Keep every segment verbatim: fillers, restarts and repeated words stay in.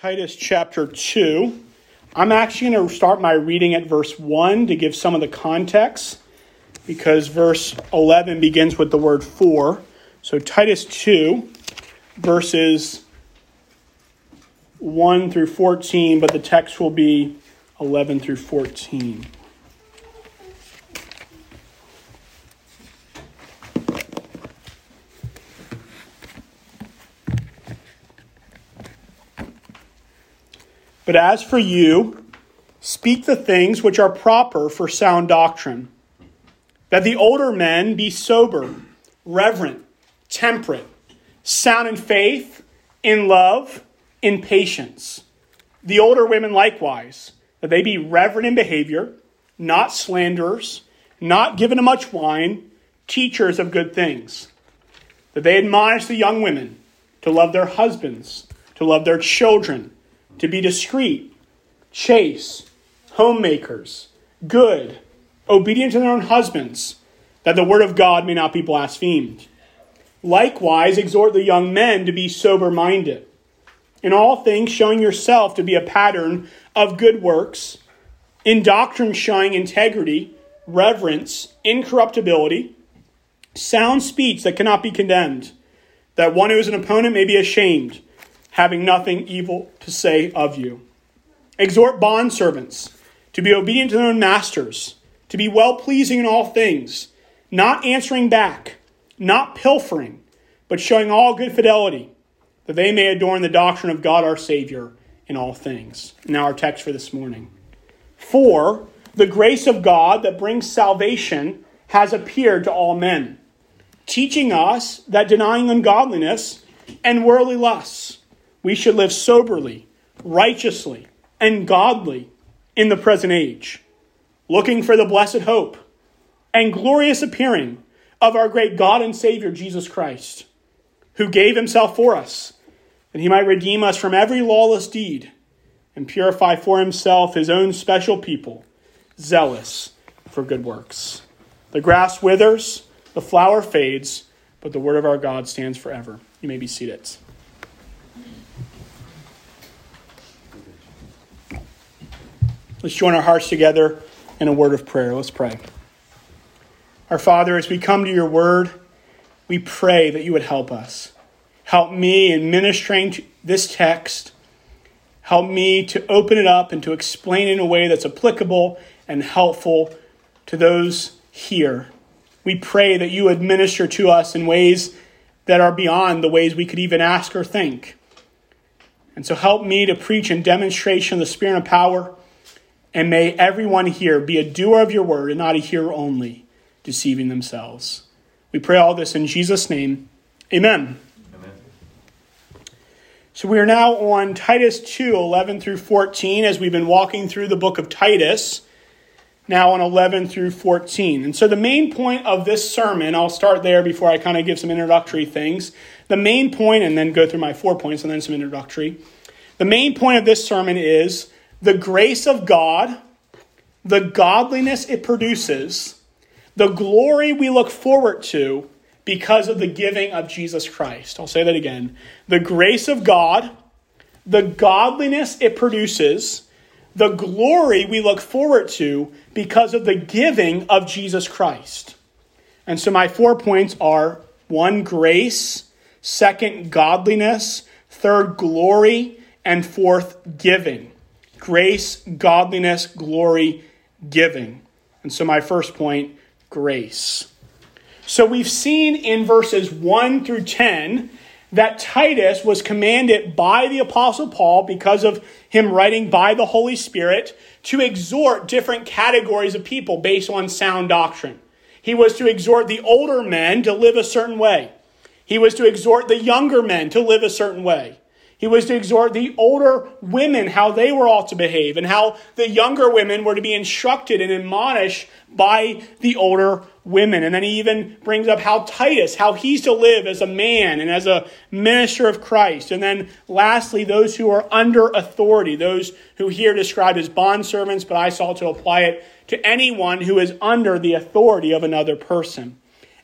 Titus chapter two. I'm actually going to start my reading at verse one to give some of the context, because verse eleven begins with the word for. So Titus two, verses one through fourteen, but the text will be eleven through fourteen. But as for you, speak the things which are proper for sound doctrine, that the older men be sober, reverent, temperate, sound in faith, in love, in patience. The older women likewise, that they be reverent in behavior, not slanderers, not given to much wine, teachers of good things. That they admonish the young women to love their husbands, to love their children, to be discreet, chaste, homemakers, good, obedient to their own husbands, that the word of God may not be blasphemed. Likewise, exhort the young men to be sober-minded, in all things showing yourself to be a pattern of good works, in doctrine showing integrity, reverence, incorruptibility, sound speech that cannot be condemned, that one who is an opponent may be ashamed, having nothing evil to say of you. Exhort bondservants to be obedient to their own masters, to be well-pleasing in all things, not answering back, not pilfering, but showing all good fidelity, that they may adorn the doctrine of God our Savior in all things. Now our text for this morning. For the grace of God that brings salvation has appeared to all men, teaching us that denying ungodliness and worldly lusts, we should live soberly, righteously, and godly in the present age, looking for the blessed hope and glorious appearing of our great God and Savior, Jesus Christ, who gave himself for us, that he might redeem us from every lawless deed and purify for himself his own special people, zealous for good works. The grass withers, the flower fades, but the word of our God stands forever. You may be seated. Let's join our hearts together in a word of prayer. Let's pray. Our Father, as we come to your word, we pray that you would help us. Help me in ministering this text. Help me to open it up and to explain it in a way that's applicable and helpful to those here. We pray that you would minister to us in ways that are beyond the ways we could even ask or think. And so help me to preach in demonstration of the Spirit and power. And may everyone here be a doer of your word and not a hearer only, deceiving themselves. We pray all this in Jesus' name. Amen. Amen. So we are now on Titus two, eleven through fourteen, as we've been walking through the book of Titus, now on eleven through fourteen. And so the main point of this sermon, I'll start there before I kind of give some introductory things. The main point, and then go through my four points and then some introductory. The main point of this sermon is the grace of God, the godliness it produces, the glory we look forward to because of the giving of Jesus Christ. I'll say that again. The grace of God, the godliness it produces, the glory we look forward to because of the giving of Jesus Christ. And so my four points are: one, grace; second, godliness; third, glory; and fourth, giving. Grace, godliness, glory, giving. And so my first point, grace. So we've seen in verses one through ten that Titus was commanded by the Apostle Paul, because of him writing by the Holy Spirit, to exhort different categories of people based on sound doctrine. He was to exhort the older men to live a certain way. He was to exhort the younger men to live a certain way. He was to exhort the older women how they were all to behave, and how the younger women were to be instructed and admonished by the older women. And then he even brings up how Titus, how he's to live as a man and as a minister of Christ. And then lastly, those who are under authority, those who here described as bondservants, but I sought to apply it to anyone who is under the authority of another person.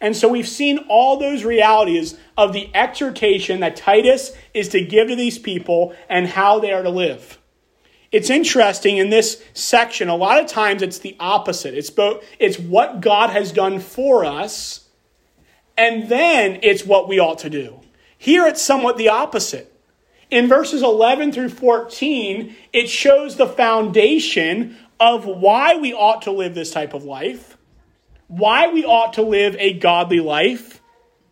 And so we've seen all those realities of the exhortation that Titus is to give to these people and how they are to live. It's interesting in this section, a lot of times it's the opposite. It's both, it's what God has done for us, and then it's what we ought to do. Here it's somewhat the opposite. In verses eleven through fourteen, it shows the foundation of why we ought to live this type of life, why we ought to live a godly life,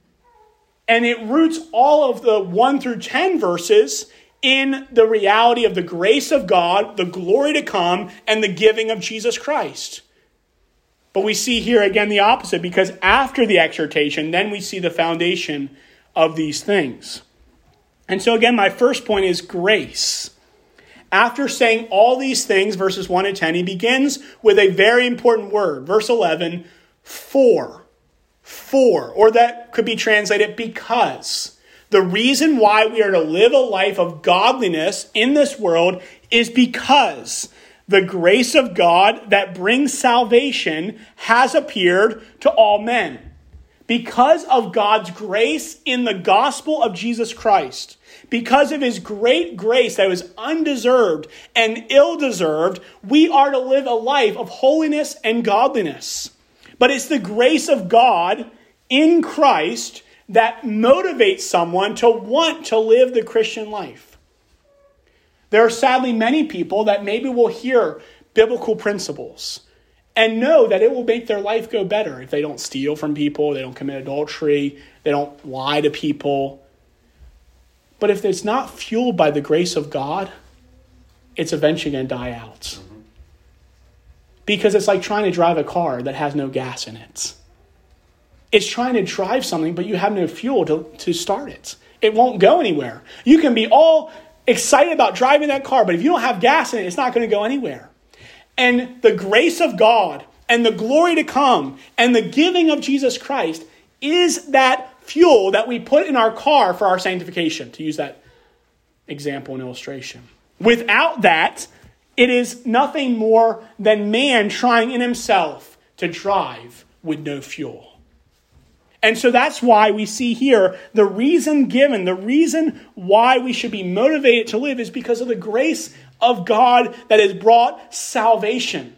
and it roots all of the one through ten verses in the reality of the grace of God, the glory to come, and the giving of Jesus Christ. But we see here again the opposite, because after the exhortation, then we see the foundation of these things. And so again, my first point is grace. After saying all these things, verses one to ten, he begins with a very important word. Verse eleven, for. For, or that could be translated because. The reason why we are to live a life of godliness in this world is because the grace of God that brings salvation has appeared to all men. Because of God's grace in the gospel of Jesus Christ, because of his great grace that was undeserved and ill-deserved, we are to live a life of holiness and godliness. But it's the grace of God in Christ that motivates someone to want to live the Christian life. There are sadly many people that maybe will hear biblical principles and know that it will make their life go better if they don't steal from people, they don't commit adultery, they don't lie to people. But if it's not fueled by the grace of God, it's eventually going to die out. Mm-hmm. Because it's like trying to drive a car that has no gas in it. It's trying to drive something, but you have no fuel to, to start it. It won't go anywhere. You can be all excited about driving that car, but if you don't have gas in it, it's not going to go anywhere. And the grace of God and the glory to come and the giving of Jesus Christ is that fuel that we put in our car for our sanctification, to use that example and illustration. Without that, it is nothing more than man trying in himself to drive with no fuel. And so that's why we see here the reason given, the reason why we should be motivated to live is because of the grace of God that has brought salvation.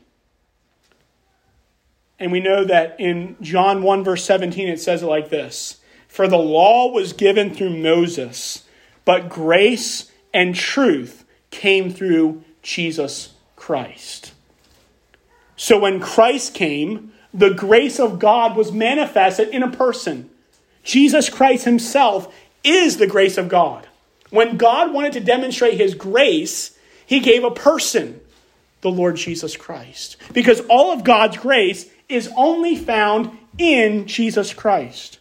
And we know that in John one verse seventeen, it says it like this: for the law was given through Moses, but grace and truth came through Jesus Christ. So when Christ came, the grace of God was manifested in a person. Jesus Christ himself is the grace of God. When God wanted to demonstrate his grace, he gave a person, the Lord Jesus Christ. Because all of God's grace is only found in Jesus Christ.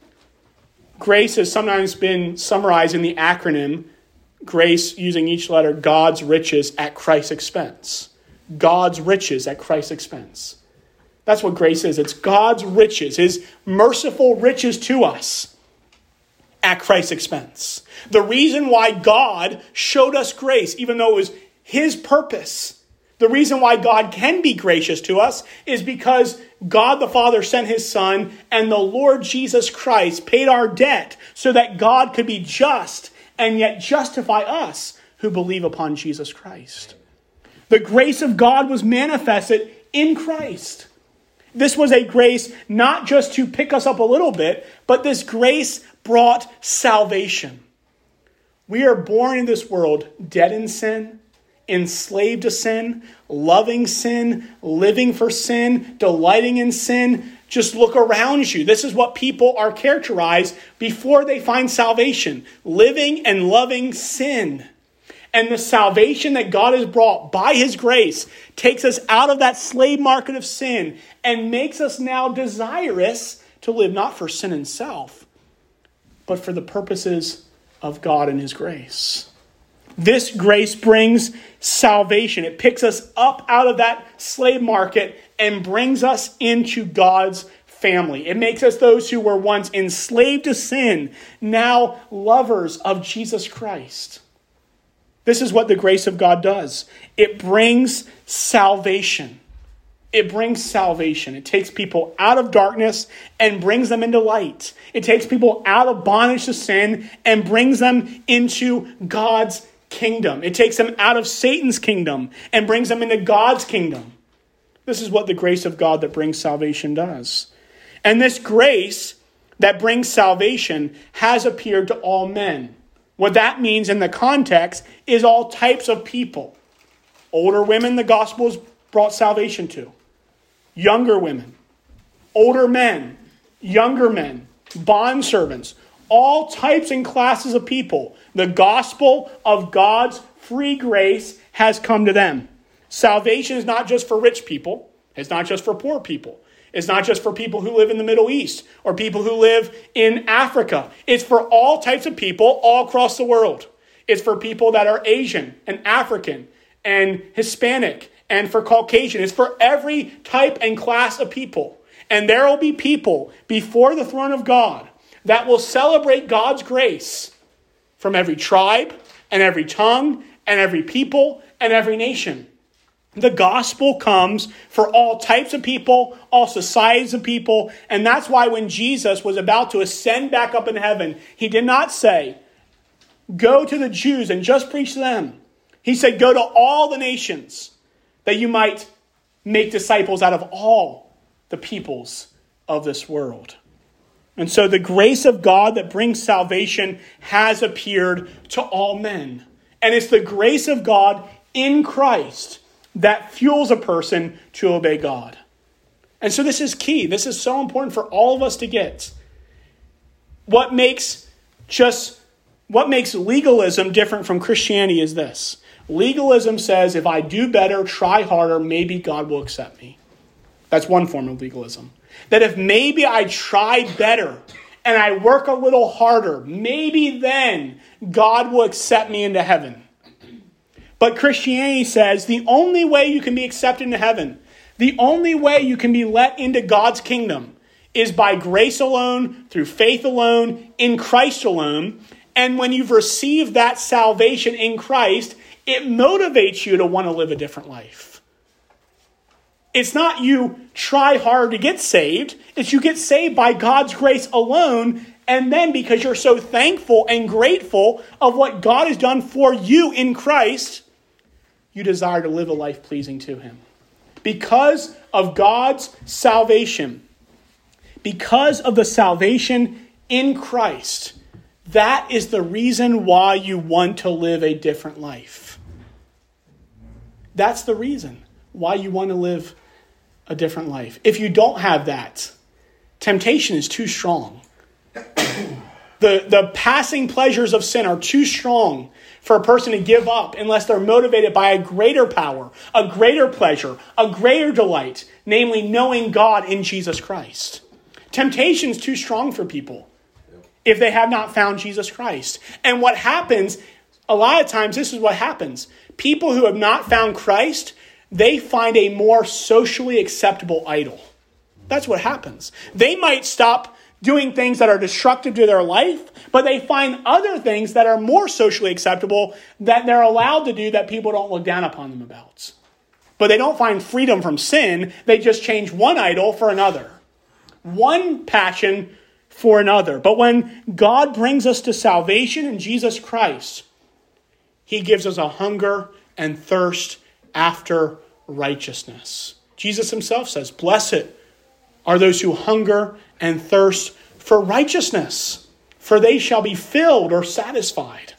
Grace has sometimes been summarized in the acronym GRACE, using each letter, God's riches at Christ's expense. God's riches at Christ's expense. That's what grace is. It's God's riches, his merciful riches to us at Christ's expense. The reason why God showed us grace, even though it was his purpose, the reason why God can be gracious to us is because God the Father sent his Son, and the Lord Jesus Christ paid our debt so that God could be just and yet justify us who believe upon Jesus Christ. The grace of God was manifested in Christ. This was a grace not just to pick us up a little bit, but this grace brought salvation. We are born in this world dead in sin, enslaved to sin, loving sin, living for sin, delighting in sin. Just look around you. This is what people are characterized before they find salvation. Living and loving sin. And the salvation that God has brought by his grace takes us out of that slave market of sin and makes us now desirous to live not for sin and self, but for the purposes of God and his grace. This grace brings salvation. It picks us up out of that slave market and brings us into God's family. It makes us those who were once enslaved to sin, now lovers of Jesus Christ. This is what the grace of God does. It brings salvation. It brings salvation. It takes people out of darkness and brings them into light. It takes people out of bondage to sin and brings them into God's kingdom. It takes them out of Satan's kingdom and brings them into God's kingdom. This is what the grace of God that brings salvation does. And this grace that brings salvation has appeared to all men. What that means in the context is all types of people. Older women, the gospel has brought salvation to. Younger women, older men, younger men, bondservants, all types and classes of people. The gospel of God's free grace has come to them. Salvation is not just for rich people. It's not just for poor people. It's not just for people who live in the Middle East or people who live in Africa. It's for all types of people all across the world. It's for people that are Asian and African and Hispanic and for Caucasian. It's for every type and class of people. And there will be people before the throne of God that will celebrate God's grace from every tribe and every tongue and every people and every nation. The gospel comes for all types of people, all societies of people. And that's why when Jesus was about to ascend back up in heaven, he did not say, go to the Jews and just preach to them. He said, go to all the nations that you might make disciples out of all the peoples of this world. And so the grace of God that brings salvation has appeared to all men. And it's the grace of God in Christ that fuels a person to obey God. And so this is key. This is so important for all of us to get. What makes just what makes legalism different from Christianity is this. Legalism says if I do better, try harder, maybe God will accept me. That's one form of legalism. That if maybe I try better and I work a little harder, maybe then God will accept me into heaven. But Christianity says the only way you can be accepted into heaven, the only way you can be let into God's kingdom is by grace alone, through faith alone, in Christ alone. And when you've received that salvation in Christ, it motivates you to want to live a different life. It's not you try hard to get saved. It's you get saved by God's grace alone. And then because you're so thankful and grateful of what God has done for you in Christ, you desire to live a life pleasing to him. Because of God's salvation, because of the salvation in Christ, that is the reason why you want to live a different life. That's the reason why you want to live a different life. If you don't have that, temptation is too strong. The, the passing pleasures of sin are too strong for a person to give up unless they're motivated by a greater power, a greater pleasure, a greater delight, namely knowing God in Jesus Christ. Temptation is too strong for people if they have not found Jesus Christ. And what happens, a lot of times this is what happens. People who have not found Christ, they find a more socially acceptable idol. That's what happens. They might stop doing things that are destructive to their life, but they find other things that are more socially acceptable that they're allowed to do that people don't look down upon them about. But they don't find freedom from sin. They just change one idol for another. One passion for another. But when God brings us to salvation in Jesus Christ, he gives us a hunger and thirst after righteousness. Jesus himself says, blessed are those who hunger and thirst for righteousness, for they shall be filled or satisfied.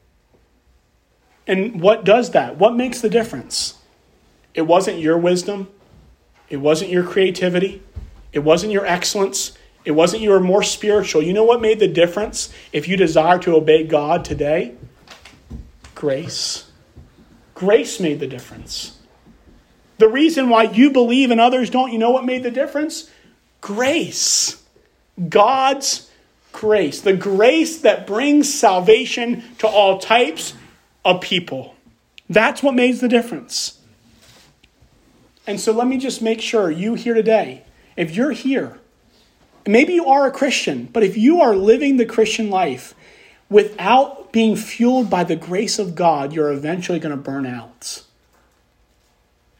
And what does that? What makes the difference? It wasn't your wisdom. It wasn't your creativity. It wasn't your excellence. It wasn't you were more spiritual. You know what made the difference if you desire to obey God today? Grace. Grace made the difference. The reason why you believe and others don't, you know what made the difference? Grace. God's grace. The grace that brings salvation to all types of people. That's what makes the difference. And so let me just make sure you here today, if you're here, maybe you are a Christian, but if you are living the Christian life without being fueled by the grace of God, you're eventually going to burn out.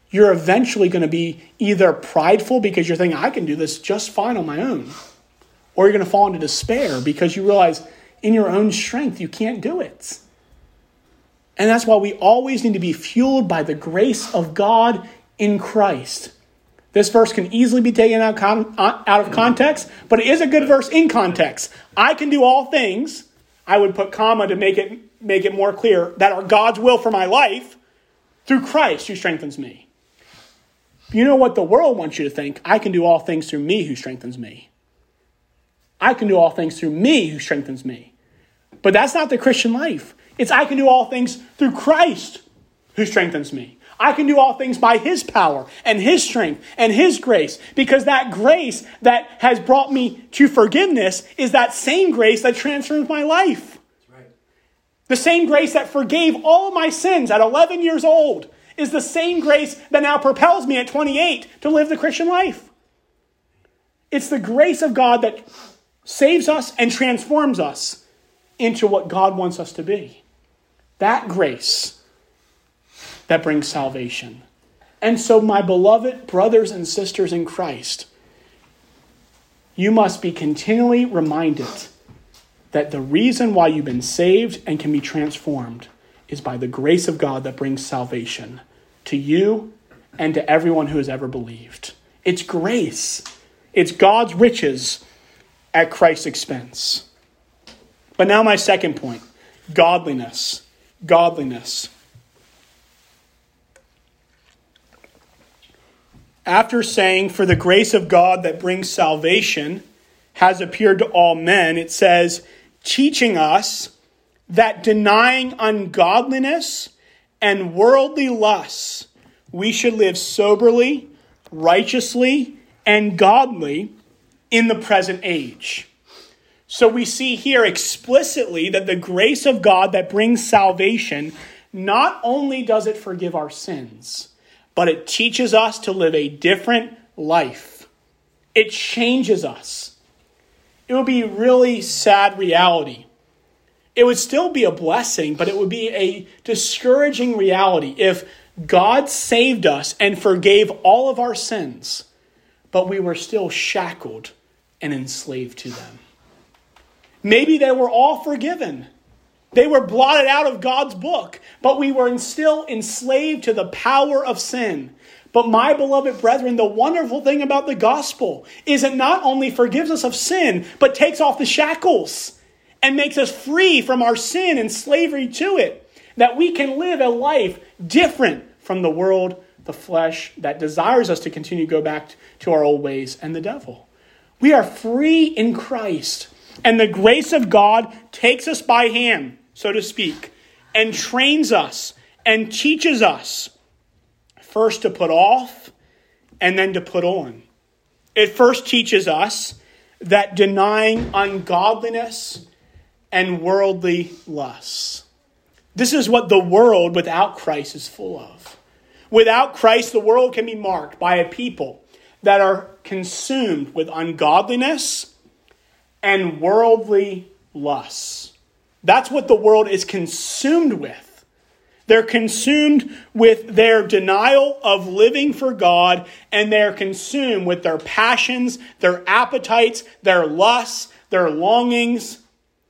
you're eventually going to be either prideful because you're thinking, I can do this just fine on my own. Or you're going to fall into despair because you realize in your own strength, you can't do it. And that's why we always need to be fueled by the grace of God in Christ. This verse can easily be taken out of context, but it is a good verse in context. I can do all things. I would put comma to make it, make it more clear that are God's will for my life through Christ who strengthens me. You know what the world wants you to think? I can do all things through me who strengthens me. I can do all things through me who strengthens me. But that's not the Christian life. It's I can do all things through Christ who strengthens me. I can do all things by his power and his strength and his grace, because that grace that has brought me to forgiveness is that same grace that transforms my life. That's right. The same grace that forgave all my sins at eleven years old is the same grace that now propels me at twenty-eight to live the Christian life. It's the grace of God that saves us and transforms us into what God wants us to be. That grace that brings salvation. And so, my beloved brothers and sisters in Christ, you must be continually reminded that the reason why you've been saved and can be transformed is by the grace of God that brings salvation to you and to everyone who has ever believed. It's grace. It's God's riches at Christ's expense. But now my second point, godliness. Godliness. After saying, for the grace of God that brings salvation has appeared to all men, it says, teaching us that denying ungodliness and worldly lusts, we should live soberly, righteously, and godly in the present age. So we see here explicitly that the grace of God that brings salvation, not only does it forgive our sins, but it teaches us to live a different life. It changes us. It would be a really sad reality. It would still be a blessing, but it would be a discouraging reality if God saved us and forgave all of our sins, but we were still shackled and enslaved to them. Maybe they were all forgiven. They were blotted out of God's book, but we were still enslaved to the power of sin. But my beloved brethren, the wonderful thing about the gospel is it not only forgives us of sin, but takes off the shackles and makes us free from our sin and slavery to it, that we can live a life different from the world, the flesh, that desires us to continue to go back to our old ways and the devil. We are free in Christ. And the grace of God takes us by hand, so to speak, and trains us and teaches us first to put off and then to put on. It first teaches us that denying ungodliness and worldly lusts. This is what the world without Christ is full of. Without Christ, the world can be marked by a people that are consumed with ungodliness and worldly lusts. That's what the world is consumed with. They're consumed with their denial of living for God, and they're consumed with their passions, their appetites, their lusts, their longings.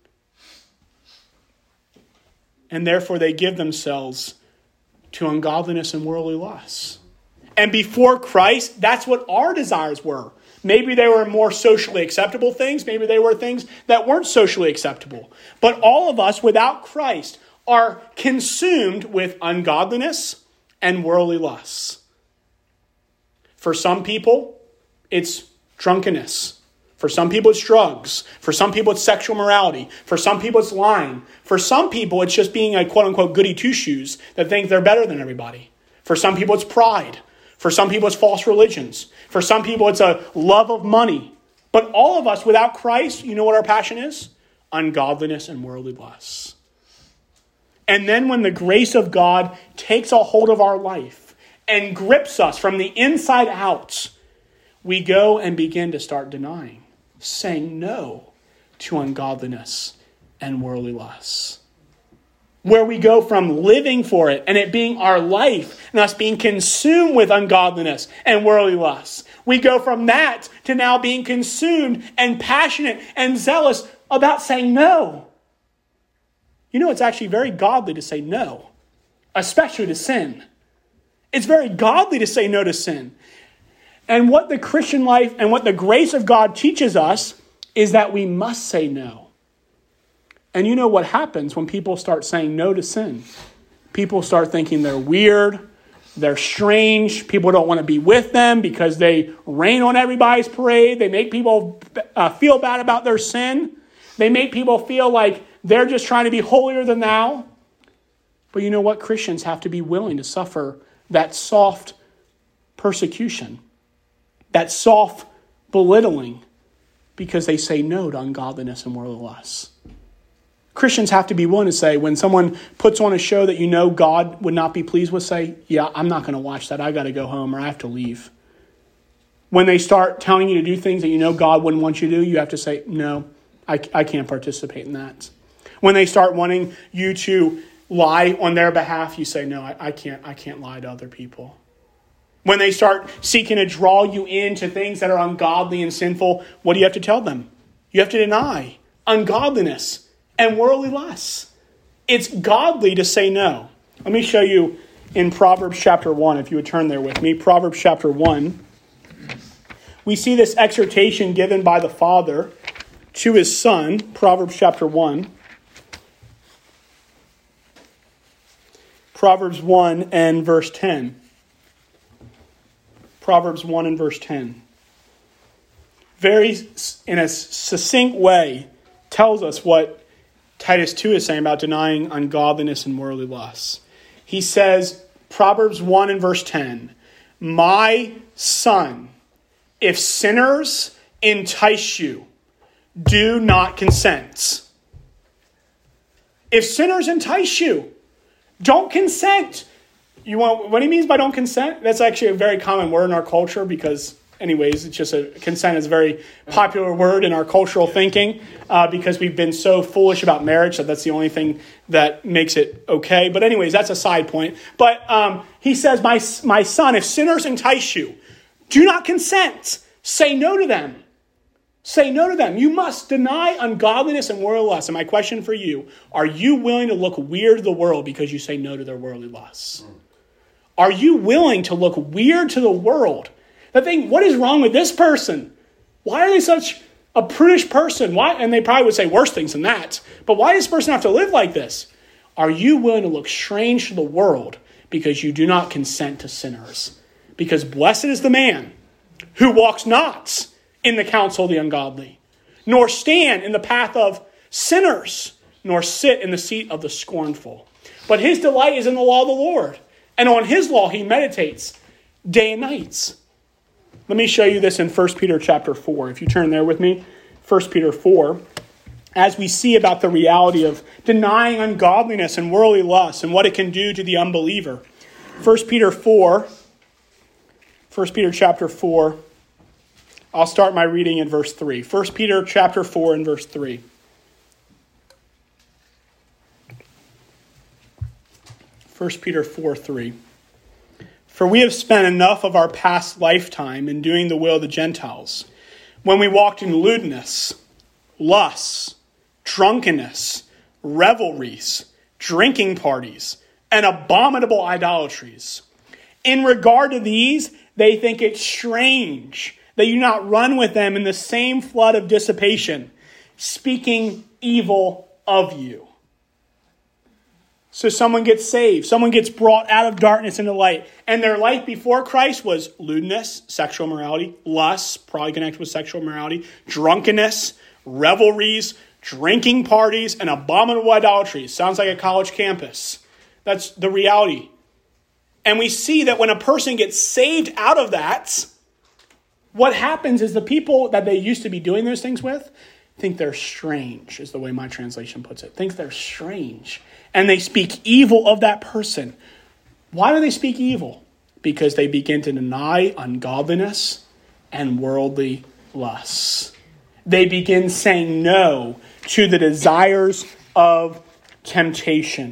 And therefore they give themselves to ungodliness and worldly lusts. And before Christ, that's what our desires were. Maybe they were more socially acceptable things. Maybe they were things that weren't socially acceptable. But all of us without Christ are consumed with ungodliness and worldly lusts. For some people, it's drunkenness. For some people, it's drugs. For some people, it's sexual morality. For some people, it's lying. For some people, it's just being a quote-unquote goody two-shoes that think they're better than everybody. For some people, it's pride. For some people, it's false religions. For some people, it's a love of money. But all of us, without Christ, you know what our passion is? Ungodliness and worldly lusts. And then when the grace of God takes a hold of our life and grips us from the inside out, we go and begin to start denying, saying no to ungodliness and worldly lusts. where we go from living for it and it being our life and us being consumed with ungodliness and worldly lusts. We go from that to now being consumed and passionate and zealous about saying no. You know, it's actually very godly to say no, especially to sin. It's very godly to say no to sin. And what the Christian life and what the grace of God teaches us is that we must say no. And you know what happens when people start saying no to sin? People start thinking they're weird, they're strange, people don't want to be with them because they rain on everybody's parade, they make people uh, feel bad about their sin, they make people feel like they're just trying to be holier than thou. But you know what? Christians have to be willing to suffer that soft persecution, that soft belittling, because they say no to ungodliness and worldly lusts. Christians have to be willing to say, when someone puts on a show that you know God would not be pleased with, say, yeah, I'm not going to watch that. I got to go home or I have to leave. When they start telling you to do things that you know God wouldn't want you to do, you have to say, no, I, I can't participate in that. When they start wanting you to lie on their behalf, you say, no, I, I can't, I can't lie to other people. When they start seeking to draw you into things that are ungodly and sinful, what do you have to tell them? You have to deny ungodliness and worldly lusts. It's godly to say no. Let me show you in Proverbs chapter one, if you would turn there with me. Proverbs chapter one. We see this exhortation given by the father to his son. Proverbs chapter one. Proverbs one and verse ten. Proverbs one and verse ten. Very, in a succinct way, tells us what Titus two is saying about denying ungodliness and worldly lusts. He says, Proverbs one and verse ten, my son, if sinners entice you, do not consent. If sinners entice you, don't consent. You want what he means by don't consent? That's actually a very common word in our culture because anyways, it's just a consent is a very popular word in our cultural thinking uh, because we've been so foolish about marriage that that's the only thing that makes it okay. But anyways, that's a side point. But um, he says, my, my son, if sinners entice you, do not consent. Say no to them. Say no to them. You must deny ungodliness and worldly lusts. And my question for you, are you willing to look weird to the world because you say no to their worldly lusts? Are you willing to look weird to the world? The thing, what is wrong with this person? Why are they such a prudish person? Why? And they probably would say worse things than that. But why does this person have to live like this? Are you willing to look strange to the world because you do not consent to sinners? Because blessed is the man who walks not in the counsel of the ungodly, nor stand in the path of sinners, nor sit in the seat of the scornful. But his delight is in the law of the Lord, and on his law he meditates day and night. Let me show you this in First Peter chapter four. If you turn there with me, First Peter four, as we see about the reality of denying ungodliness and worldly lust and what it can do to the unbeliever. First Peter four, First Peter chapter four, I'll start my reading in verse three. First Peter chapter four and verse three. First Peter four, three. For we have spent enough of our past lifetime in doing the will of the Gentiles, when we walked in lewdness, lusts, drunkenness, revelries, drinking parties, and abominable idolatries. In regard to these, they think it strange that you not run with them in the same flood of dissipation, speaking evil of you. So someone gets saved. Someone gets brought out of darkness into light. And their life before Christ was lewdness, sexual immorality, lust, probably connected with sexual immorality, drunkenness, revelries, drinking parties, and abominable idolatries. Sounds like a college campus. That's the reality. And we see that when a person gets saved out of that, what happens is the people that they used to be doing those things with think they're strange, is the way my translation puts it. Think they're strange. And they speak evil of that person. Why do they speak evil? Because they begin to deny ungodliness and worldly lusts. They begin saying no to the desires of temptation.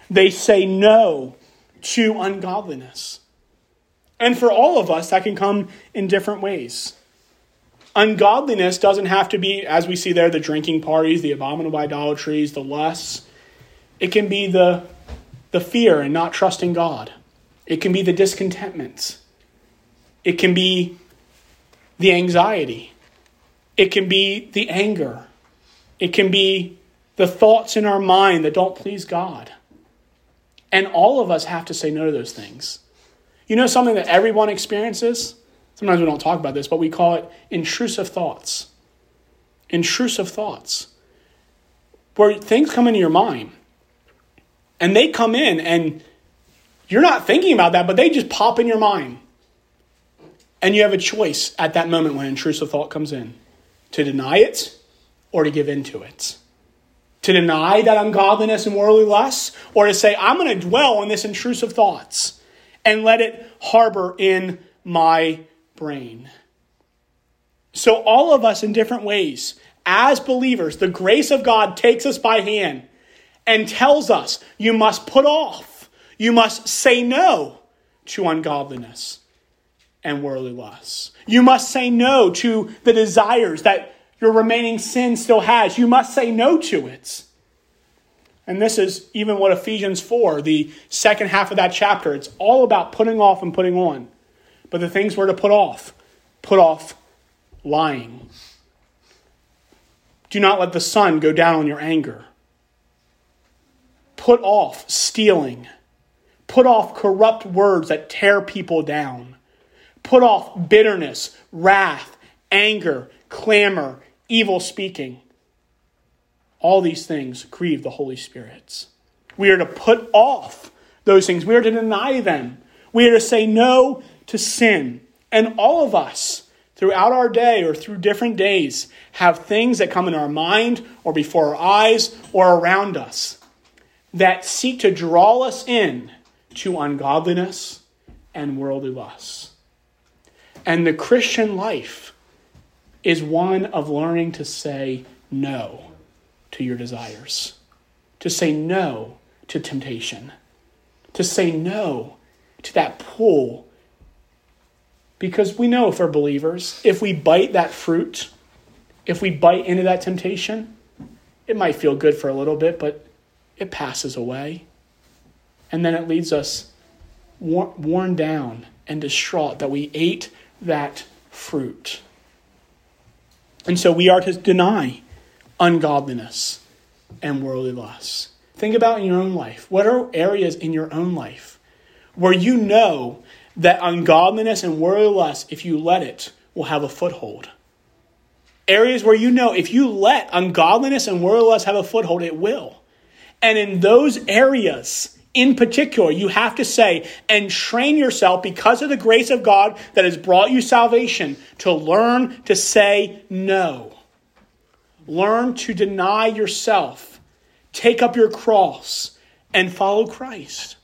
They say no to ungodliness. And for all of us, that can come in different ways. Ungodliness doesn't have to be, as we see there, the drinking parties, the abominable idolatries, the lusts. It can be the, the fear and not trusting God. It can be the discontentments. It can be the anxiety. It can be the anger. It can be the thoughts in our mind that don't please God. And all of us have to say no to those things. You know something that everyone experiences? Sometimes we don't talk about this, but we call it intrusive thoughts. Intrusive thoughts. Where things come into your mind. And they come in and you're not thinking about that, but they just pop in your mind. And you have a choice at that moment when an intrusive thought comes in. To deny it or to give in to it. To deny that ungodliness and worldly lusts, or to say, I'm going to dwell on this intrusive thoughts and let it harbor in my brain. So all of us in different ways, as believers, the grace of God takes us by hand and tells us, you must put off, you must say no to ungodliness and worldly lusts. You must say no to the desires that your remaining sin still has. You must say no to it. And this is even what Ephesians four, the second half of that chapter, it's all about putting off and putting on. But the things we're to put off, put off lying. Do not let the sun go down on your anger. Put off stealing. Put off corrupt words that tear people down. Put off bitterness, wrath, anger, clamor, evil speaking. All these things grieve the Holy Spirit. We are to put off those things. We are to deny them. We are to say no to sin. And all of us, throughout our day or through different days, have things that come in our mind or before our eyes or around us that seek to draw us in to ungodliness and worldly lusts. And the Christian life is one of learning to say no to your desires, to say no to temptation, to say no to that pull. Because we know if we're believers, if we bite that fruit, if we bite into that temptation, it might feel good for a little bit, but it passes away. And then it leaves us worn down and distraught that we ate that fruit. And so we are to deny ungodliness and worldly lusts. Think about in your own life. What are areas in your own life where you know that ungodliness and worldly lust, if you let it, will have a foothold? Areas where you know if you let ungodliness and worldly lust have a foothold, it will. And in those areas, in particular, you have to say and train yourself because of the grace of God that has brought you salvation to learn to say no. Learn to deny yourself. Take up your cross and follow Christ.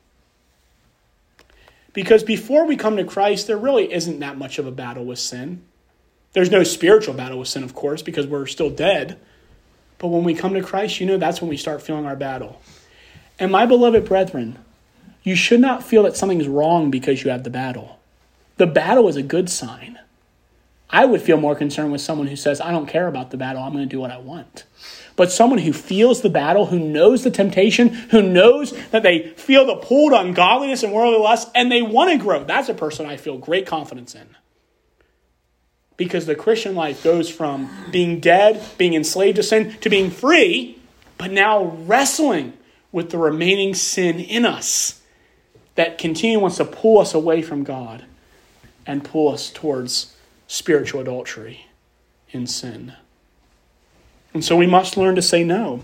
Because before we come to Christ, there really isn't that much of a battle with sin. There's no spiritual battle with sin, of course, because we're still dead. But when we come to Christ, you know that's when we start feeling our battle. And my beloved brethren, you should not feel that something's wrong because you have the battle. The battle is a good sign. I would feel more concerned with someone who says, I don't care about the battle, I'm going to do what I want. But someone who feels the battle, who knows the temptation, who knows that they feel the pull to ungodliness and worldly lust, and they want to grow, that's a person I feel great confidence in. Because the Christian life goes from being dead, being enslaved to sin, to being free, but now wrestling with the remaining sin in us that continually wants to pull us away from God and pull us towards spiritual adultery in sin. And so we must learn to say no.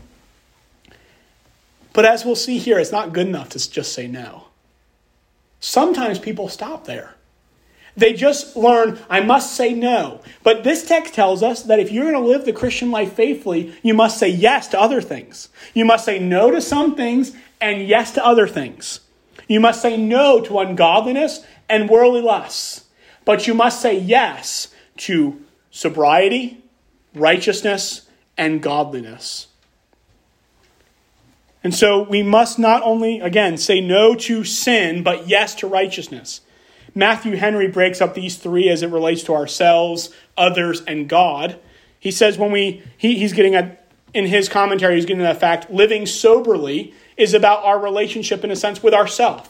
But as we'll see here, it's not good enough to just say no. Sometimes people stop there. They just learn, I must say no. But this text tells us that if you're going to live the Christian life faithfully, you must say yes to other things. You must say no to some things and yes to other things. You must say no to ungodliness and worldly lusts. But you must say yes to sobriety, righteousness, and godliness. And so we must not only, again, say no to sin, but yes to righteousness. Matthew Henry breaks up these three as it relates to ourselves, others, and God. He says when we, he, he's getting at, in his commentary, he's getting at the fact, living soberly is about our relationship, in a sense, with ourselves.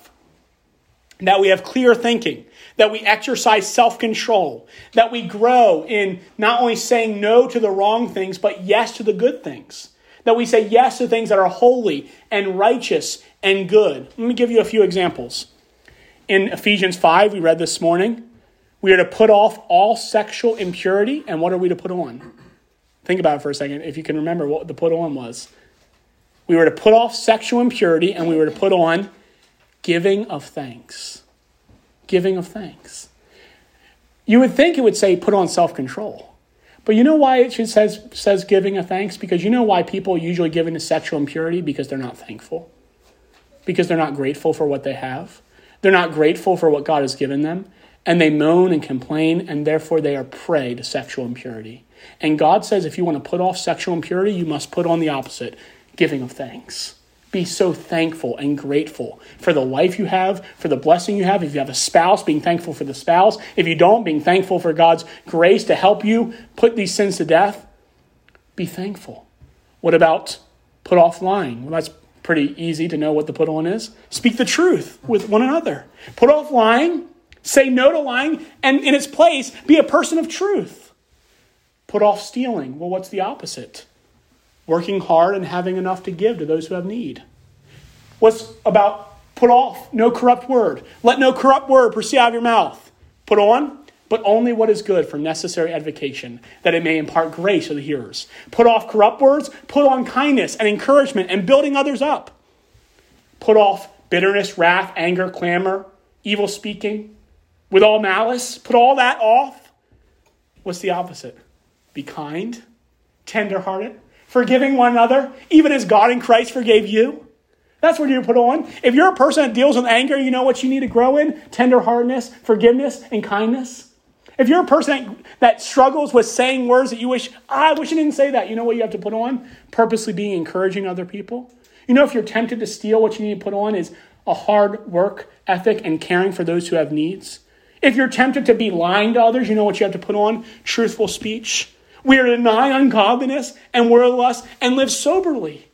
That we have clear thinking, that we exercise self-control, that we grow in not only saying no to the wrong things, but yes to the good things. That we say yes to things that are holy and righteous and good. Let me give you a few examples. In Ephesians five, we read this morning, we are to put off all sexual impurity. And what are we to put on? Think about it for a second, if you can remember what the put on was. We were to put off sexual impurity, and we were to put on giving of thanks. Giving of thanks. You would think it would say put on self-control. But you know why it should says says giving of thanks? Because you know why people usually give into sexual impurity? Because they're not thankful. Because they're not grateful for what they have. They're not grateful for what God has given them. And they moan and complain, and therefore they are prey to sexual impurity. And God says if you want to put off sexual impurity, you must put on the opposite, giving of thanks. Be so thankful and grateful for the life you have, for the blessing you have. If you have a spouse, being thankful for the spouse. If you don't, being thankful for God's grace to help you put these sins to death. Be thankful. What about put off lying? Well, that's pretty easy to know what the put on is. Speak the truth with one another. Put off lying. Say no to lying. And in its place, be a person of truth. Put off stealing. Well, what's the opposite? Working hard and having enough to give to those who have need. What's about put off? No corrupt word. Let no corrupt word proceed out of your mouth. Put on, but only what is good for necessary edification, that it may impart grace to the hearers. Put off corrupt words. Put on kindness and encouragement and building others up. Put off bitterness, wrath, anger, clamor, evil speaking. With all malice, put all that off. What's the opposite? Be kind, tenderhearted, forgiving one another, even as God in Christ forgave you. That's what you put on. If you're a person that deals with anger, you know what you need to grow in? Tenderheartedness, forgiveness, and kindness. If you're a person that, that struggles with saying words that you wish, ah, I wish I didn't say that, you know what you have to put on? Purposely being encouraging other people. You know, if you're tempted to steal, what you need to put on is a hard work ethic and caring for those who have needs. If you're tempted to be lying to others, you know what you have to put on? Truthful speech. We are to deny ungodliness and worldly lust and live soberly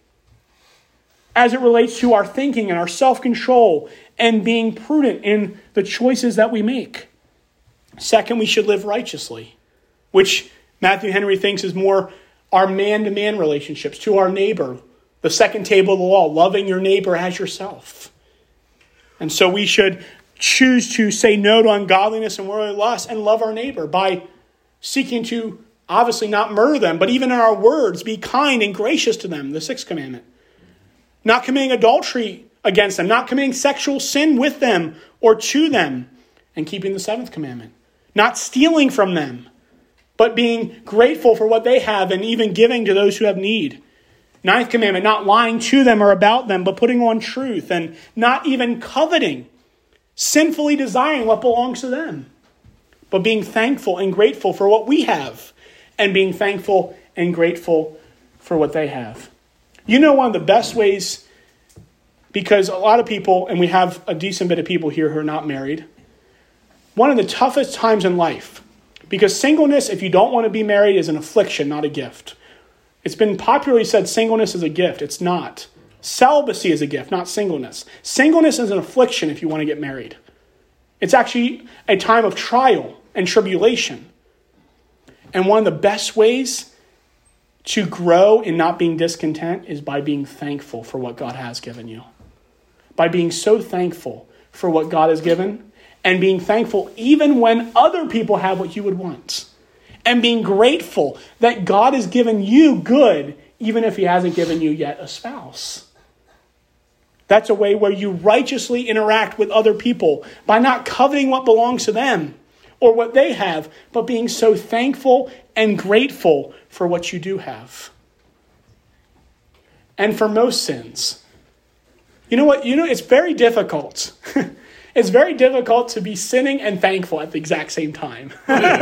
as it relates to our thinking and our self-control and being prudent in the choices that we make. Second, we should live righteously, which Matthew Henry thinks is more our man-to-man relationships to our neighbor. The second table of the law, loving your neighbor as yourself. And so we should choose to say no to ungodliness and worldly lust and love our neighbor by seeking to obviously not murder them, but even in our words, be kind and gracious to them, the sixth commandment. Not committing adultery against them, not committing sexual sin with them or to them, and keeping the seventh commandment. Not stealing from them, but being grateful for what they have and even giving to those who have need. Ninth commandment, not lying to them or about them, but putting on truth and not even coveting, sinfully desiring what belongs to them, but being thankful and grateful for what we have and being thankful and grateful for what they have. You know, one of the best ways, because a lot of people, and we have a decent bit of people here who are not married, one of the toughest times in life, because singleness, if you don't want to be married, is an affliction, not a gift. It's been popularly said singleness is a gift. It's not. Celibacy is a gift, not singleness. Singleness is an affliction if you want to get married. It's actually a time of trial and tribulation. And one of the best ways to grow in not being discontent is by being thankful for what God has given you. By being so thankful for what God has given and being thankful even when other people have what you would want. And being grateful that God has given you good even if he hasn't given you yet a spouse. That's a way where you righteously interact with other people by not coveting what belongs to them or what they have, but being so thankful and grateful for what you do have. And for most sins, you know what? You know, it's very difficult. It's it's very difficult to be sinning and thankful at the exact same time.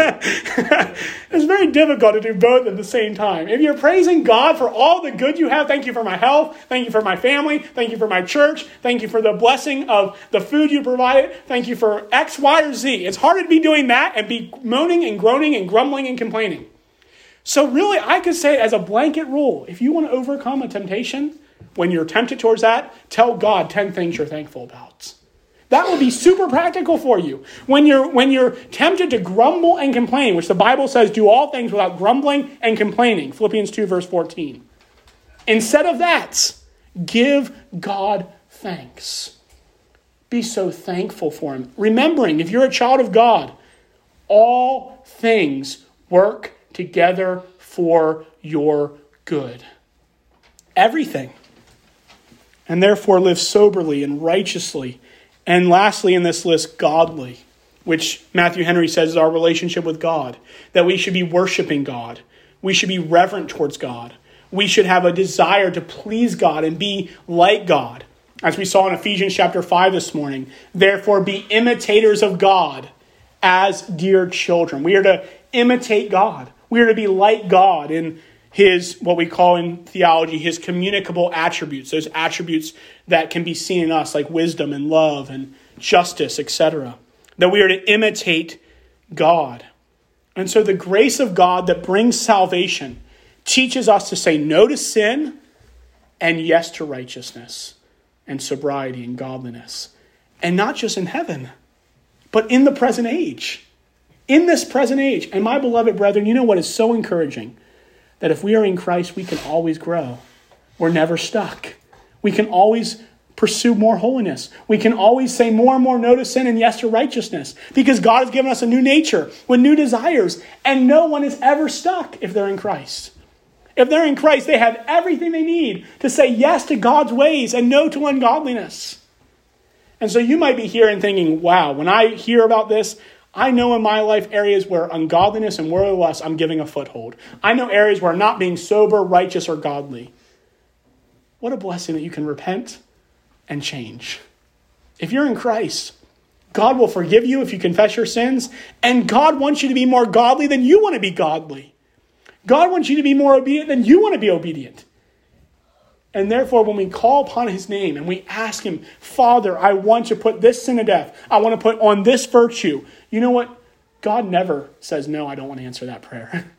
It's very difficult to do both at the same time. If you're praising God for all the good you have, thank you for my health, thank you for my family, thank you for my church, thank you for the blessing of the food you provided, thank you for X, Y, or Z. It's hard to be doing that and be moaning and groaning and grumbling and complaining. So really, I could say as a blanket rule, if you want to overcome a temptation, when you're tempted towards that, tell God ten things you're thankful about. That will be super practical for you. When you're, when you're tempted to grumble and complain, which the Bible says do all things without grumbling and complaining, Philippians two verse fourteen. Instead of that, give God thanks. Be so thankful for him. Remembering, if you're a child of God, all things work together for your good. Everything. And therefore live soberly and righteously. And lastly in this list, godly, which Matthew Henry says is our relationship with God. That we should be worshiping God. We should be reverent towards God. We should have a desire to please God and be like God. As we saw in Ephesians chapter five this morning. Therefore be imitators of God as dear children. We are to imitate God. We are to be like God in his, what we call in theology, his communicable attributes, those attributes that can be seen in us like wisdom and love and justice, et cetera. That we are to imitate God. And so the grace of God that brings salvation teaches us to say no to sin and yes to righteousness and sobriety and godliness. And not just in heaven, but in the present age. In this present age. And my beloved brethren, you know what is so encouraging? That if we are in Christ, we can always grow. We're never stuck. We can always pursue more holiness. We can always say more and more no to sin and yes to righteousness. Because God has given us a new nature with new desires. And no one is ever stuck if they're in Christ. If they're in Christ, they have everything they need to say yes to God's ways and no to ungodliness. And so you might be here and thinking, wow, when I hear about this, I know in my life areas where ungodliness and worldly lust, I'm giving a foothold. I know areas where I'm not being sober, righteous, or godly. What a blessing that you can repent and change. If you're in Christ, God will forgive you if you confess your sins, and God wants you to be more godly than you want to be godly. God wants you to be more obedient than you want to be obedient. And therefore, when we call upon his name and we ask him, Father, I want to put this sin to death. I want to put on this virtue. You know what? God never says, no, I don't want to answer that prayer.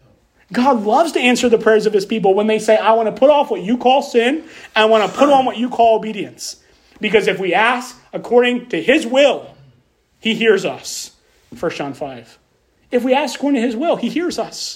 God loves to answer the prayers of his people when they say, I want to put off what you call sin, and I want to put on what you call obedience. Because if we ask according to his will, he hears us. First John five. If we ask according to his will, he hears us.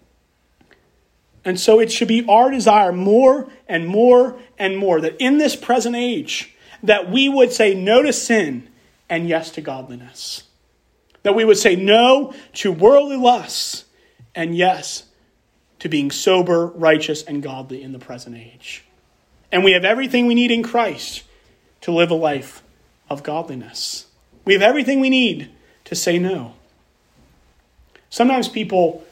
And so it should be our desire more and more and more that in this present age, that we would say no to sin and yes to godliness. That we would say no to worldly lusts and yes to being sober, righteous, and godly in the present age. And we have everything we need in Christ to live a life of godliness. We have everything we need to say no. Sometimes people,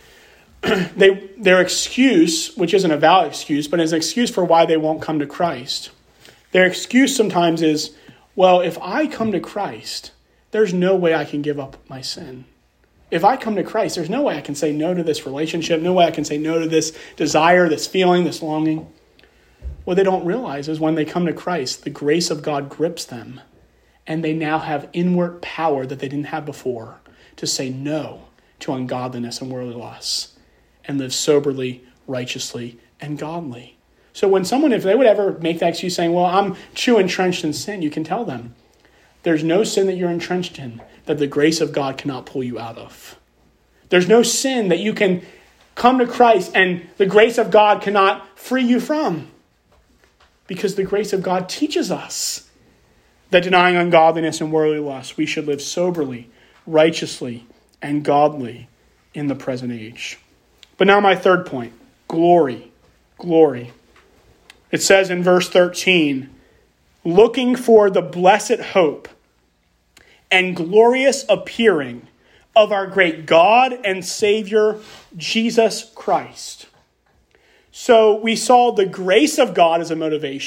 they their excuse, which isn't a valid excuse, but is an excuse for why they won't come to Christ. Their excuse sometimes is, well, if I come to Christ, there's no way I can give up my sin. If I come to Christ, there's no way I can say no to this relationship, no way I can say no to this desire, this feeling, this longing. What they don't realize is when they come to Christ, the grace of God grips them, and they now have inward power that they didn't have before to say no to ungodliness and worldly lusts and live soberly, righteously, and godly. So when someone, if they would ever make that excuse saying, well, I'm too entrenched in sin, you can tell them, there's no sin that you're entrenched in that the grace of God cannot pull you out of. There's no sin that you can come to Christ and the grace of God cannot free you from. Because the grace of God teaches us that denying ungodliness and worldly lust, we should live soberly, righteously, and godly in the present age. But now my third point, glory, glory. It says in verse thirteen, looking for the blessed hope and glorious appearing of our great God and Savior, Jesus Christ. So we saw the grace of God as a motivation,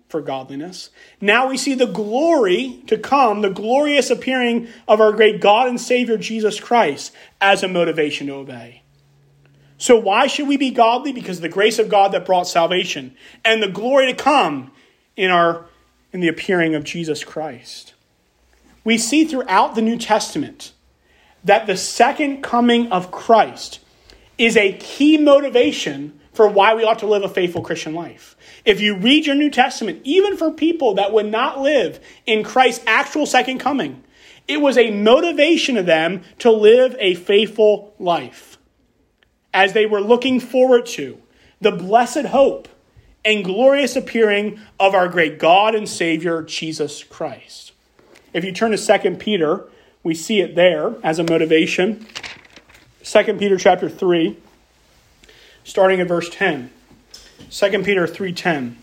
for godliness. Now we see the glory to come, the glorious appearing of our great God and Savior Jesus Christ as a motivation to obey. So why should we be godly? Because of the grace of God that brought salvation and the glory to come in our in the appearing of Jesus Christ. We see throughout the New Testament that the second coming of Christ is a key motivation for why we ought to live a faithful Christian life. If you read your New Testament, even for people that would not live in Christ's actual second coming, it was a motivation to them to live a faithful life as they were looking forward to the blessed hope and glorious appearing of our great God and Savior, Jesus Christ. If you turn to Second Peter, we see it there as a motivation. Second Peter chapter three, starting at verse ten. Second Peter three ten.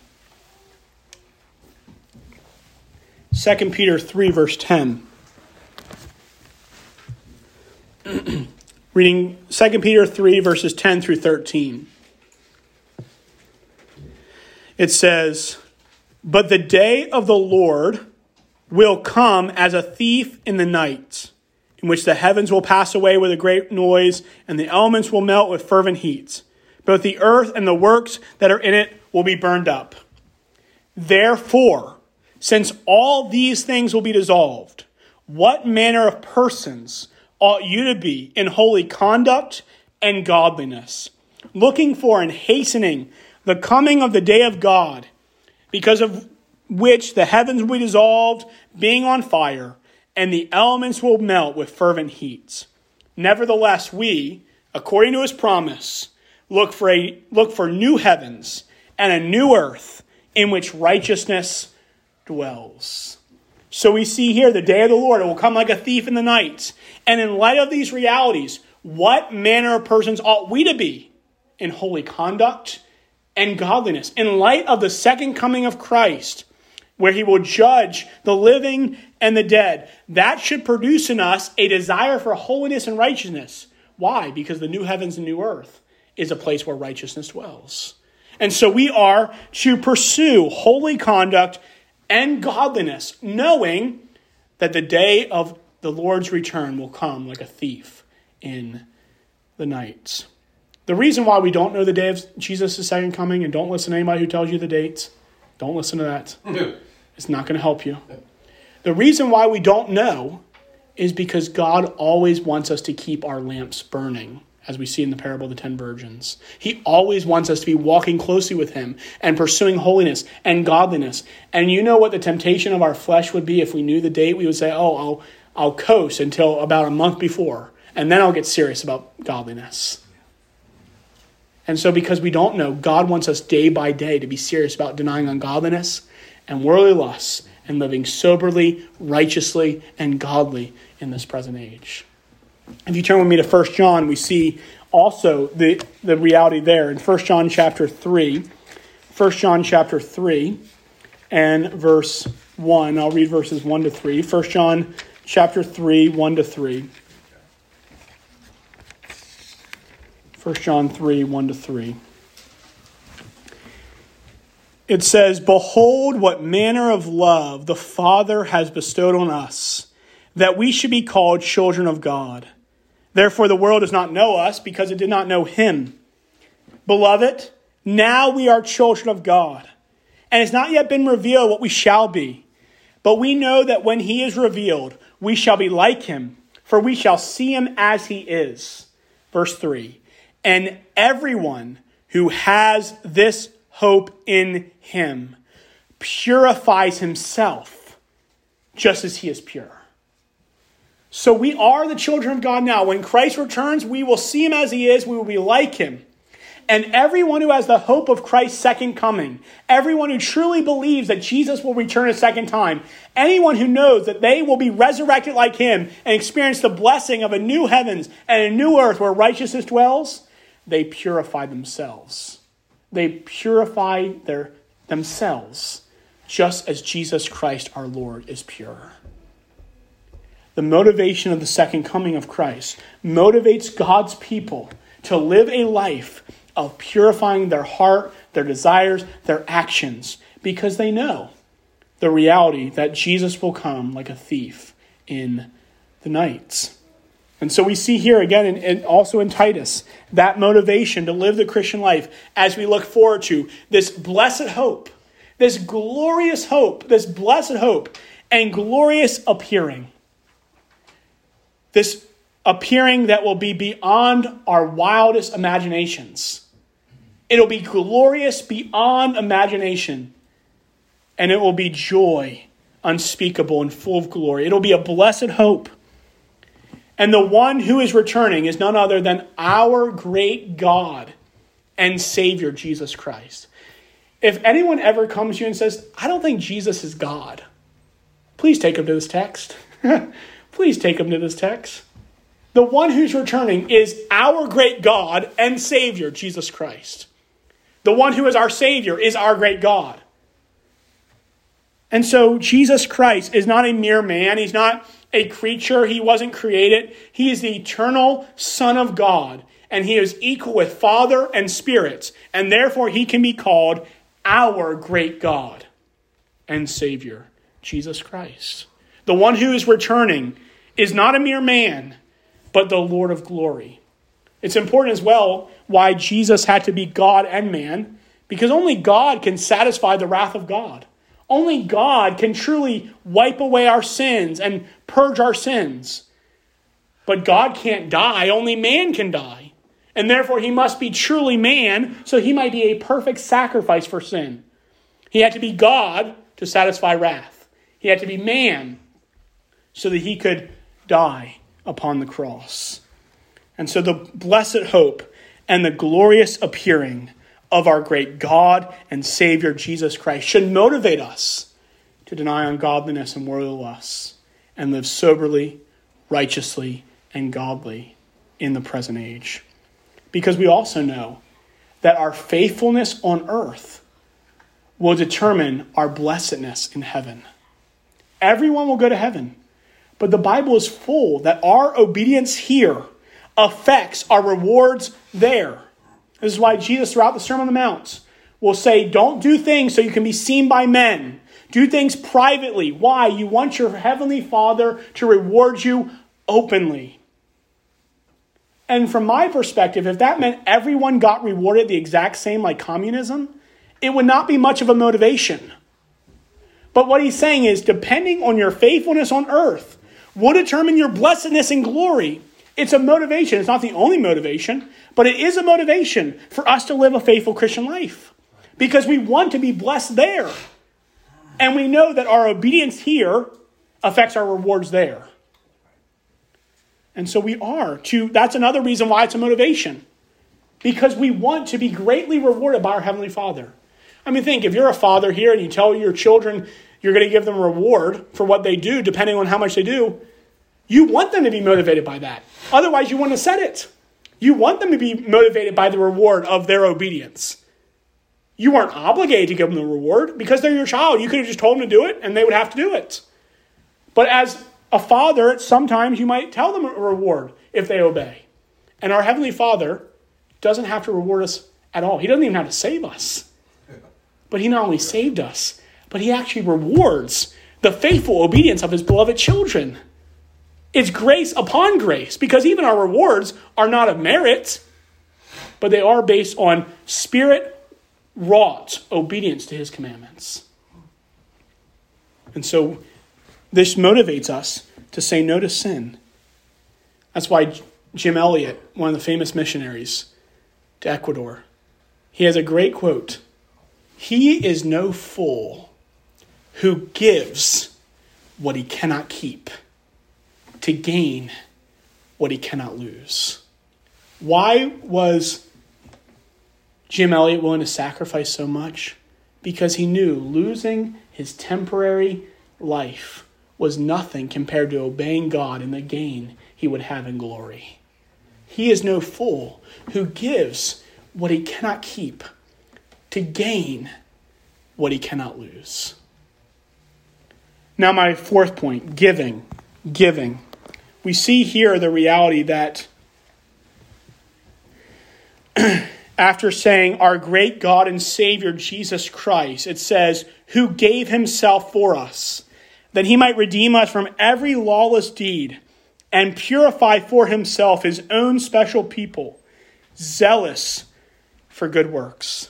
Second Peter three, verse ten. Reading Second Peter three, verses ten through thirteen. It says, "But the day of the Lord will come as a thief in the night, in which the heavens will pass away with a great noise, and the elements will melt with fervent heat. Both the earth and the works that are in it will be burned up. Therefore, since all these things will be dissolved, what manner of persons ought you to be in holy conduct and godliness, looking for and hastening the coming of the day of God, because of which the heavens will be dissolved, being on fire, and the elements will melt with fervent heat. Nevertheless, we, according to his promise, look for a look for new heavens and a new earth in which righteousness dwells." So we see here the day of the Lord. It will come like a thief in the night. And in light of these realities, what manner of persons ought we to be in holy conduct and godliness? In light of the second coming of Christ, where he will judge the living and the dead, that should produce in us a desire for holiness and righteousness. Why? Because the new heavens and new earth is a place where righteousness dwells. And so we are to pursue holy conduct and godliness, knowing that the day of the Lord's return will come like a thief in the night. The reason why we don't know the day of Jesus' second coming, and don't listen to anybody who tells you the dates, don't listen to that. It's not going to help you. The reason why we don't know is because God always wants us to keep our lamps burning, as we see in the parable of the ten virgins. He always wants us to be walking closely with him and pursuing holiness and godliness. And you know what the temptation of our flesh would be if we knew the date? We would say, oh, I'll, I'll coast until about a month before, and then I'll get serious about godliness. And so because we don't know, God wants us day by day to be serious about denying ungodliness and worldly lusts and living soberly, righteously, and godly in this present age. If you turn with me to First John, we see also the, the reality there. In First John chapter three, First John chapter three and verse one, I'll read verses one to three. First John chapter three, one to three. First John three, one to three. It says, "Behold, what manner of love the Father has bestowed on us, that we should be called children of God. Therefore the world does not know us, because it did not know him. Beloved, now we are children of God, and it's not yet been revealed what we shall be. But we know that when he is revealed, we shall be like him, for we shall see him as he is." Verse three. "And everyone who has this hope in him purifies himself just as he is pure." So we are the children of God now. When Christ returns, we will see him as he is. We will be like him. And everyone who has the hope of Christ's second coming, everyone who truly believes that Jesus will return a second time, anyone who knows that they will be resurrected like him and experience the blessing of a new heavens and a new earth where righteousness dwells, they purify themselves. They purify their themselves just as Jesus Christ our Lord is pure. The motivation of the second coming of Christ motivates God's people to live a life of purifying their heart, their desires, their actions, because they know the reality that Jesus will come like a thief in the night. And so we see here again, and, and also in Titus, that motivation to live the Christian life as we look forward to this blessed hope, this glorious hope, this blessed hope and glorious appearing. This appearing that will be beyond our wildest imaginations. It'll be glorious beyond imagination. And it will be joy unspeakable and full of glory. It'll be a blessed hope. And the one who is returning is none other than our great God and Savior, Jesus Christ. If anyone ever comes to you and says, I don't think Jesus is God, please take him to this text. Please take him to this text. The one who's returning is our great God and Savior, Jesus Christ. The one who is our Savior is our great God. And so Jesus Christ is not a mere man. He's not a creature. He wasn't created. He is the eternal Son of God. And he is equal with Father and Spirit. And therefore he can be called our great God and Savior, Jesus Christ. The one who is returning is not a mere man, but the Lord of glory. It's important as well why Jesus had to be God and man, because only God can satisfy the wrath of God. Only God can truly wipe away our sins and purge our sins. But God can't die. Only man can die. And therefore he must be truly man, so he might be a perfect sacrifice for sin. He had to be God to satisfy wrath. He had to be man so that he could die upon the cross. And so the blessed hope and the glorious appearing of our great God and Savior, Jesus Christ, should motivate us to deny ungodliness and worldly lusts and live soberly, righteously, and godly in the present age. Because we also know that our faithfulness on earth will determine our blessedness in heaven. Everyone will go to heaven, but the Bible is full that our obedience here affects our rewards there. This is why Jesus, throughout the Sermon on the Mount, will say, don't do things so you can be seen by men. Do things privately. Why? You want your heavenly Father to reward you openly. And from my perspective, if that meant everyone got rewarded the exact same like communism, it would not be much of a motivation. But what he's saying is, depending on your faithfulness on earth, will determine your blessedness and glory. It's a motivation. It's not the only motivation, but it is a motivation for us to live a faithful Christian life because we want to be blessed there. And we know that our obedience here affects our rewards there. And so we are to, that's another reason why it's a motivation, because we want to be greatly rewarded by our Heavenly Father. I mean, think, if you're a father here and you tell your children you're going to give them a reward for what they do, depending on how much they do, you want them to be motivated by that. Otherwise, you wouldn't have said it. You want them to be motivated by the reward of their obedience. You aren't obligated to give them the reward because they're your child. You could have just told them to do it and they would have to do it. But as a father, sometimes you might tell them a reward if they obey. And our Heavenly Father doesn't have to reward us at all. He doesn't even have to save us. But he not only saved us, but he actually rewards the faithful obedience of his beloved children. It's grace upon grace, because even our rewards are not of merit, but they are based on Spirit-wrought obedience to his commandments. And so this motivates us to say no to sin. That's why Jim Elliot, one of the famous missionaries to Ecuador, he has a great quote. He is no fool who gives what he cannot keep to gain what he cannot lose. Why was Jim Elliot willing to sacrifice so much? Because he knew losing his temporary life was nothing compared to obeying God and the gain he would have in glory. He is no fool who gives what he cannot keep to gain what he cannot lose. Now, my fourth point, giving. Giving. We see here the reality that after saying our great God and Savior Jesus Christ, it says, who gave himself for us, that he might redeem us from every lawless deed and purify for himself his own special people, zealous for good works.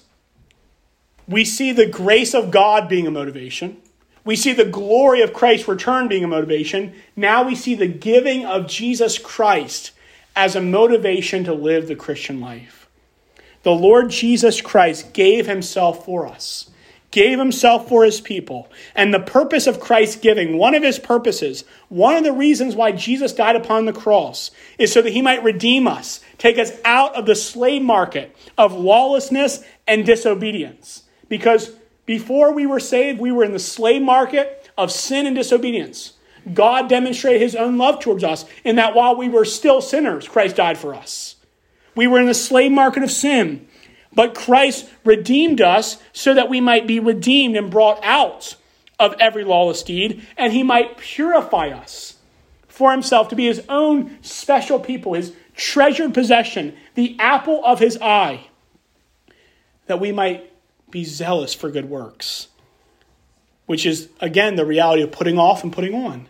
We see the grace of God being a motivation. We see the glory of Christ's return being a motivation. Now we see the giving of Jesus Christ as a motivation to live the Christian life. The Lord Jesus Christ gave himself for us, gave himself for his people. And the purpose of Christ's giving, one of his purposes, one of the reasons why Jesus died upon the cross, is so that he might redeem us, take us out of the slave market of lawlessness and disobedience. Because before we were saved, we were in the slave market of sin and disobedience. God demonstrated his own love towards us in that while we were still sinners, Christ died for us. We were in the slave market of sin, but Christ redeemed us so that we might be redeemed and brought out of every lawless deed, and he might purify us for himself to be his own special people, his treasured possession, the apple of his eye, that we might be zealous for good works, which is, again, the reality of putting off and putting on.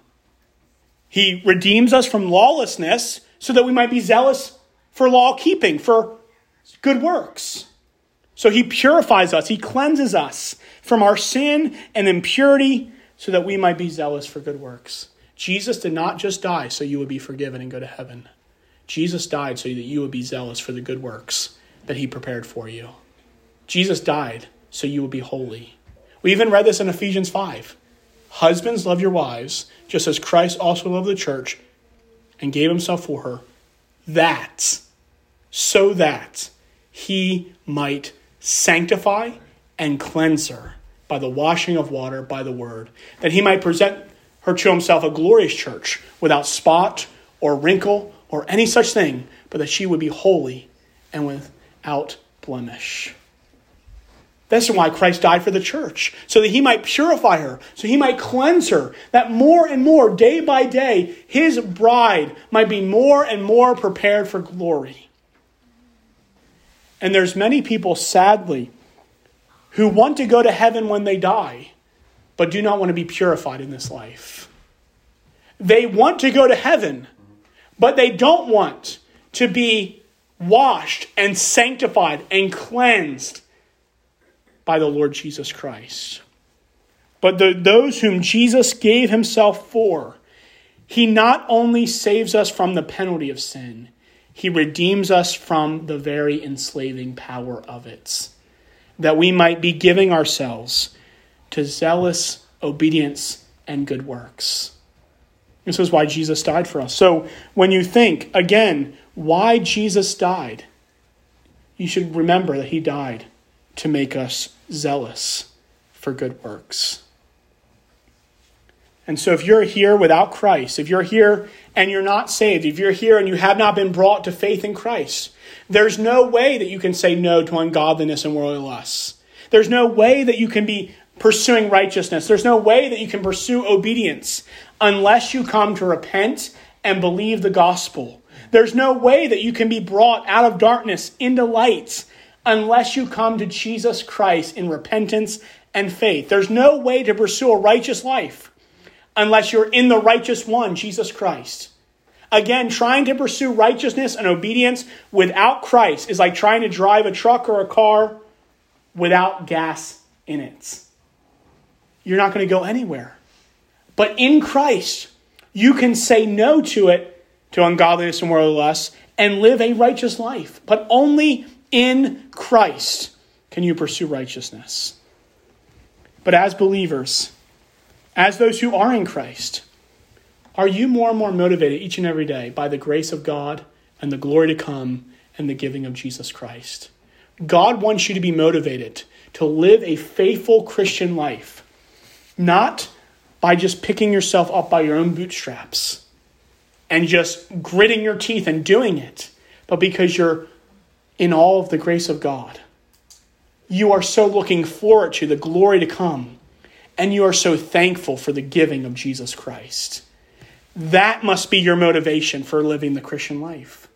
He redeems us from lawlessness so that we might be zealous for law keeping, for good works. So he purifies us. He cleanses us from our sin and impurity so that we might be zealous for good works. Jesus did not just die so you would be forgiven and go to heaven. Jesus died so that you would be zealous for the good works that he prepared for you. Jesus died so you would be holy. We even read this in Ephesians five. Husbands, love your wives, just as Christ also loved the church and gave himself for her, that, so that he might sanctify and cleanse her by the washing of water, by the word, that he might present her to himself a glorious church without spot or wrinkle or any such thing, but that she would be holy and without blemish. That's why Christ died for the church, so that he might purify her, so he might cleanse her, that more and more, day by day, his bride might be more and more prepared for glory. And there's many people, sadly, who want to go to heaven when they die, but do not want to be purified in this life. They want to go to heaven, but they don't want to be washed and sanctified and cleansed by the Lord Jesus Christ. But the, those whom Jesus gave himself for, he not only saves us from the penalty of sin, he redeems us from the very enslaving power of it, that we might be giving ourselves to zealous obedience and good works. This is why Jesus died for us. So when you think, again, why Jesus died, you should remember that he died to make us zealous for good works. And so if you're here without Christ, if you're here and you're not saved, if you're here and you have not been brought to faith in Christ, there's no way that you can say no to ungodliness and worldly lusts. There's no way that you can be pursuing righteousness. There's no way that you can pursue obedience unless you come to repent and believe the gospel. There's no way that you can be brought out of darkness into light unless you come to Jesus Christ in repentance and faith. There's no way to pursue a righteous life unless you're in the righteous one, Jesus Christ. Again, trying to pursue righteousness and obedience without Christ is like trying to drive a truck or a car without gas in it. You're not going to go anywhere. But in Christ, you can say no to it, to ungodliness and worldly lusts, and live a righteous life. But only in Christ can you pursue righteousness. But as believers, as those who are in Christ, are you more and more motivated each and every day by the grace of God and the glory to come and the giving of Jesus Christ? God wants you to be motivated to live a faithful Christian life, not by just picking yourself up by your own bootstraps and just gritting your teeth and doing it, but because you're in all of the grace of God. You are so looking forward to the glory to come, and you are so thankful for the giving of Jesus Christ. That must be your motivation for living the Christian life.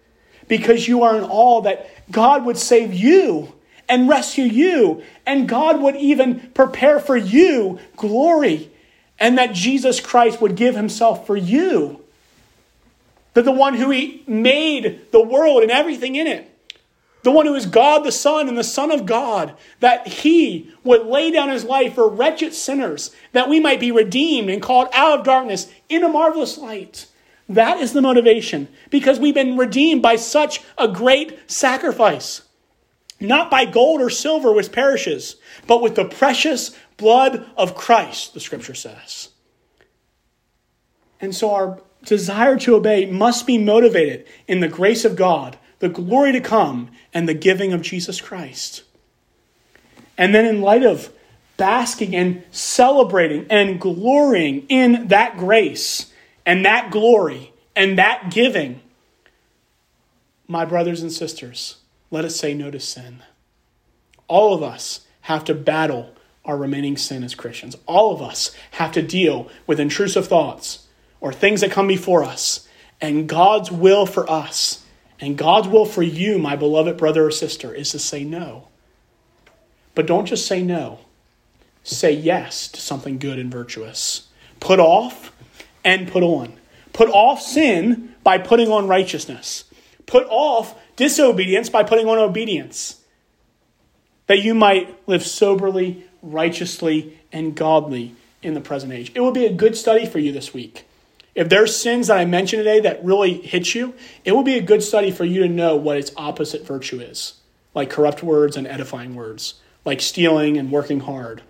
because you are in awe that God would save you and rescue you, and God would even prepare for you glory, and that Jesus Christ would give himself for you. That the one who he made the world and everything in it, the one who is God the Son and the Son of God, that he would lay down his life for wretched sinners, that we might be redeemed and called out of darkness in a marvelous light. That is the motivation, because we've been redeemed by such a great sacrifice. Not by gold or silver which perishes, but with the precious blood of Christ, the scripture says. And so our desire to obey must be motivated in the grace of God, the glory to come, and the giving of Jesus Christ. And then in light of basking and celebrating and glorying in that grace and that glory and that giving, my brothers and sisters, let us say no to sin. All of us have to battle our remaining sin as Christians. All of us have to deal with intrusive thoughts or things that come before us. And God's will for us and God's will for you, my beloved brother or sister, is to say no. But don't just say no. Say yes to something good and virtuous. Put off and put on. Put off sin by putting on righteousness. Put off disobedience by putting on obedience, that you might live soberly, righteously, and godly in the present age. It will be a good study for you this week. If there's sins that I mentioned today that really hit you, it will be a good study for you to know what its opposite virtue is, like corrupt words and edifying words, like stealing and working hard,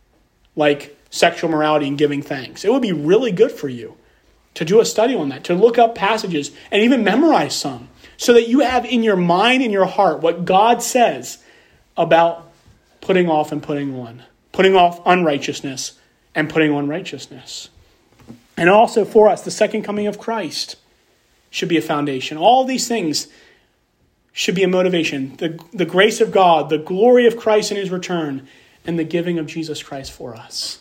like sexual morality and giving thanks. It would be really good for you to do a study on that, to look up passages and even memorize some, so that you have in your mind and your heart what God says about putting off and putting on, putting off unrighteousness and putting on righteousness. And also for us, the second coming of Christ should be a foundation. All these things should be a motivation. The, the grace of God, the glory of Christ in his return, and the giving of Jesus Christ for us.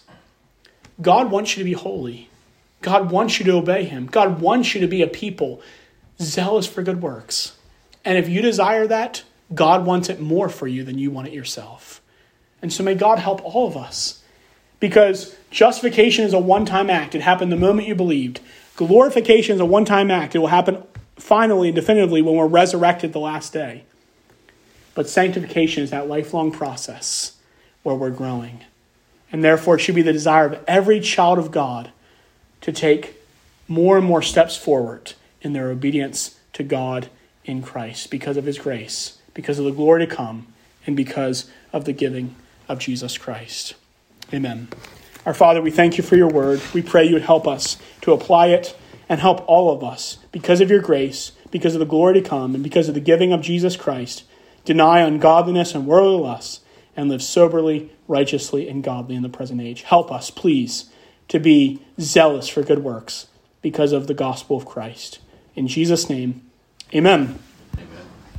God wants you to be holy. God wants you to obey him. God wants you to be a people zealous for good works. And if you desire that, God wants it more for you than you want it yourself. And so may God help all of us. Because justification is a one-time act. It happened the moment you believed. Glorification is a one-time act. It will happen finally and definitively when we're resurrected the last day. But sanctification is that lifelong process where we're growing. And therefore it should be the desire of every child of God to take more and more steps forward in their obedience to God in Christ because of his grace, because of the glory to come, and because of the giving of Jesus Christ. Amen. Our Father, we thank you for your word. We pray you would help us to apply it and help all of us, because of your grace, because of the glory to come, and because of the giving of Jesus Christ, deny ungodliness and worldly lusts, and live soberly, righteously, and godly in the present age. Help us, please, to be zealous for good works because of the gospel of Christ. In Jesus' name, amen.